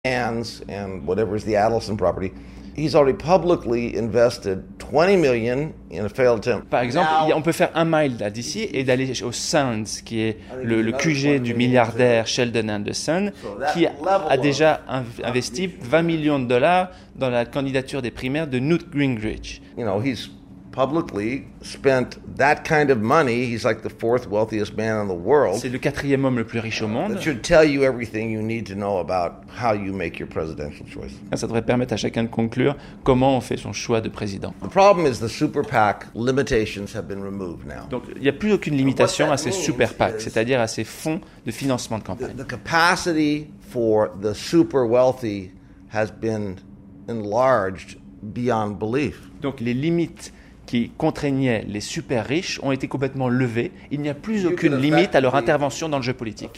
Hands and whatever is the Adelson property, he's already publicly invested $20 million in a failed attempt. Par exemple, on peut faire 1 mile d'ici et d'aller au Sands, qui est le QG du milliardaire Sheldon Adelson, qui a déjà investi $20 millions dans la candidature des primaires de Newt Gingrich. You know, he's publicly spent that kind of money. He's like the 4th wealthiest man in the world. C'est le 4e homme le plus riche au monde. That should tell you everything you need to know about how you make your presidential choice. Ça devrait permettre à chacun de conclure comment on fait son choix de président. The problem is the super PAC limitations have been removed now. Donc il n'y a plus aucune limitation à ces super PAC, c'est-à-dire à ces fonds de financement de campagne. The capacity for the super wealthy has been enlarged beyond belief. Donc les limites qui contraignaient les super riches ont été complètement levées. Il n'y a plus aucune limite à leur intervention dans le jeu politique.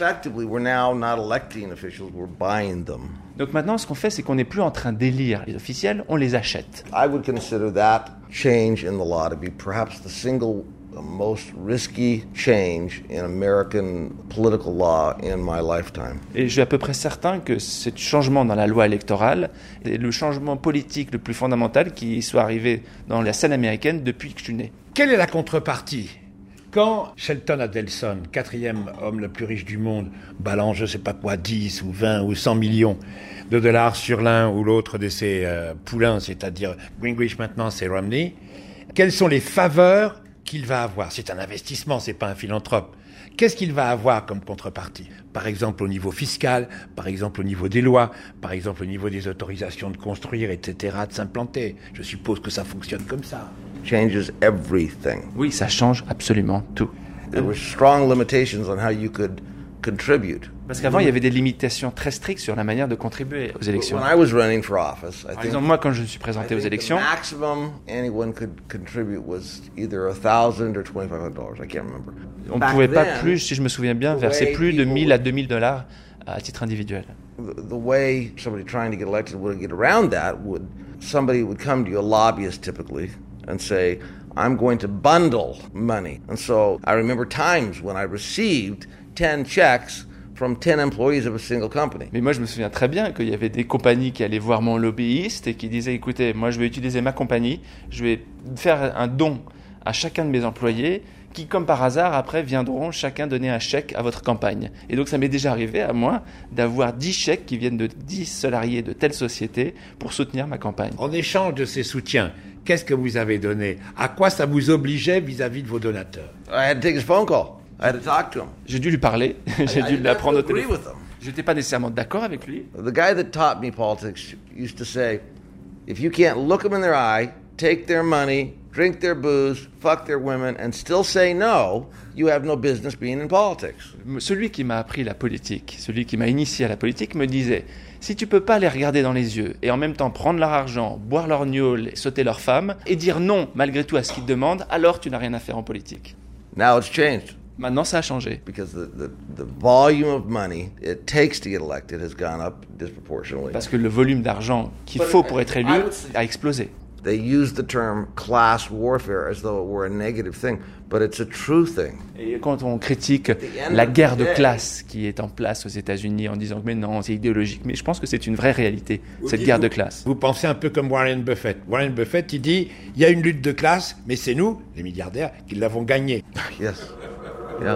Donc maintenant, ce qu'on fait, c'est qu'on n'est plus en train d'élire les officiels, on les achète. I would consider that change in the law to be perhaps the single most risky change in American political law in my lifetime. Et je suis à peu près certain que ce changement dans la loi électorale est le changement politique le plus fondamental qui soit arrivé dans la scène américaine depuis que je suis né. Quelle est la contrepartie ? Quand Sheldon Adelson, 4e homme le plus riche du monde, balance je sais pas quoi, 10 ou 20 ou 100 millions de dollars sur l'un ou l'autre de ses poulains, c'est-à-dire Gingrich maintenant, c'est Romney, quelles sont les faveurs qu'il va avoir? C'est un investissement, c'est pas un philanthrope. Qu'est-ce qu'il va avoir comme contrepartie? Par exemple au niveau fiscal, par exemple au niveau des lois, par exemple au niveau des autorisations de construire, etc., de s'implanter. Je suppose que ça fonctionne comme ça. Changes everything. Oui, ça change absolument tout. There were strong limitations on how you could contribute. Parce qu'avant, il y avait des limitations très strictes sur la manière de contribuer aux élections. When I was running for office, Par exemple, moi, quand je me suis présenté aux élections, the maximum anyone could contribute was either $1,000 or $2,500. I can't remember. On ne pouvait pas plus, si je me souviens bien, verser plus de $1,000 à $2,000 à titre individuel. The way somebody trying to get elected would get around that somebody would come to you, a lobbyist typically, and say, I'm going to bundle money. And so I remember times when I received 10 checks from 10 employees of a single company. Mais moi, je me souviens très bien qu'il y avait des compagnies qui allaient voir mon lobbyiste et qui disaient, écoutez, moi, je vais utiliser ma compagnie, je vais faire un don à chacun de mes employés qui, comme par hasard, après, viendront chacun donner un chèque à votre campagne. Et donc, ça m'est déjà arrivé à moi d'avoir 10 chèques qui viennent de 10 salariés de telle société pour soutenir ma campagne. En échange de ces soutiens, qu'est-ce que vous avez donné? À quoi ça vous obligeait vis-à-vis de vos donateurs? I had to take his phone call. I had to talk to him. J'ai dû lui parler, j'ai dû l'apprendre au téléphone. With him. Je n'étais pas nécessairement d'accord avec lui. The guy that taught me politics used to say, if you can't look them in their eye, take their money, drink their booze, fuck their women, and still say no, you have no business being in politics. Celui qui m'a appris la politique, celui qui m'a initié à la politique me disait, si tu peux pas les regarder dans les yeux et en même temps prendre leur argent, boire leur gnôle, sauter leurs femmes et dire non malgré tout à ce qu'ils te demandent, alors tu n'as rien à faire en politique. Now it's changed. Maintenant, ça a changé. Because the volume of money it takes to get elected has gone up disproportionately. Parce que le volume d'argent qu'il faut pour être élu a explosé. They use the term class warfare as though it were a negative thing, but it's a true thing. Et quand on critique la guerre de classe qui est en place aux États-Unis en disant que mais non, c'est idéologique, mais je pense que c'est une vraie réalité, cette guerre de classe. Vous pensez un peu comme Warren Buffett. Warren Buffett, il dit, il y a une lutte de classe, mais c'est nous, les milliardaires, qui l'avons gagnée. Yes. Yeah.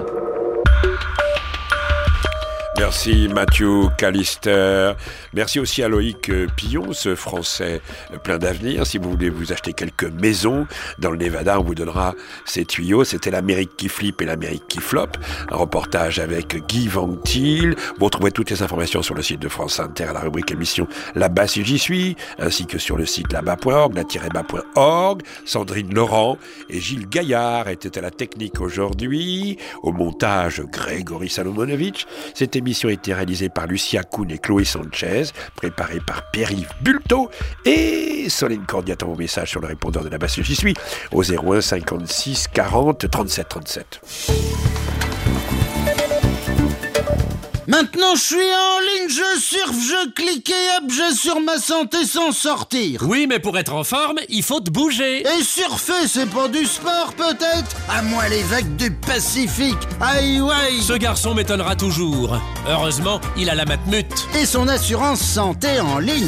Merci Matthew Callister. Merci aussi à Loïc Pillon, ce Français plein d'avenir. Si vous voulez vous acheter quelques maisons dans le Nevada, on vous donnera ces tuyaux. C'était l'Amérique qui flippe et l'Amérique qui floppe. Un reportage avec Guy Van Til. Vous retrouvez toutes les informations sur le site de France Inter à la rubrique émission Là-bas si j'y suis, ainsi que sur le site là-bas.org, là-bas.org. Sandrine Laurent et Gilles Gaillard étaient à la technique aujourd'hui. Au montage, Grégory Salomonovitch. Cette émission a été réalisée par Lucia Kuhn et Chloé Sanchez, préparée par Pierre-Yves Bulto et Solène Cordiat en vos messages sur le répondeur de Là-bas si j'y suis au 01 56 40 37 37. Maintenant je suis en ligne, je surfe, je clique et hop, je sur ma santé sans sortir. Oui, mais pour être en forme, il faut te bouger. Et surfer, c'est pas du sport peut-être? À moi les vagues du Pacifique, aïe ouais. Ce garçon m'étonnera toujours. Heureusement, il a la matmut. Et son assurance santé en ligne.